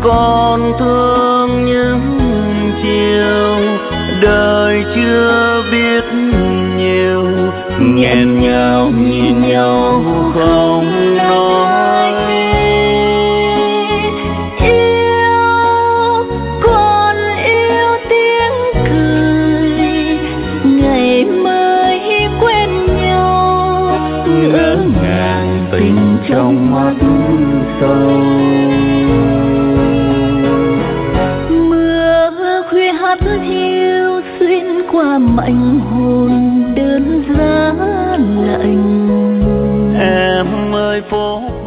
còn thương những chiều đời chưa biết nhiều, nghẹn ngào nhìn nhau không nói. Yêu còn yêu tiếng cười ngày mới quen nhau, ngỡ ngàng tình trong mắt sâu. Mưa khuya hát hiu xuyên qua mảnh hồn đơn giá lạnh. Em ơi phố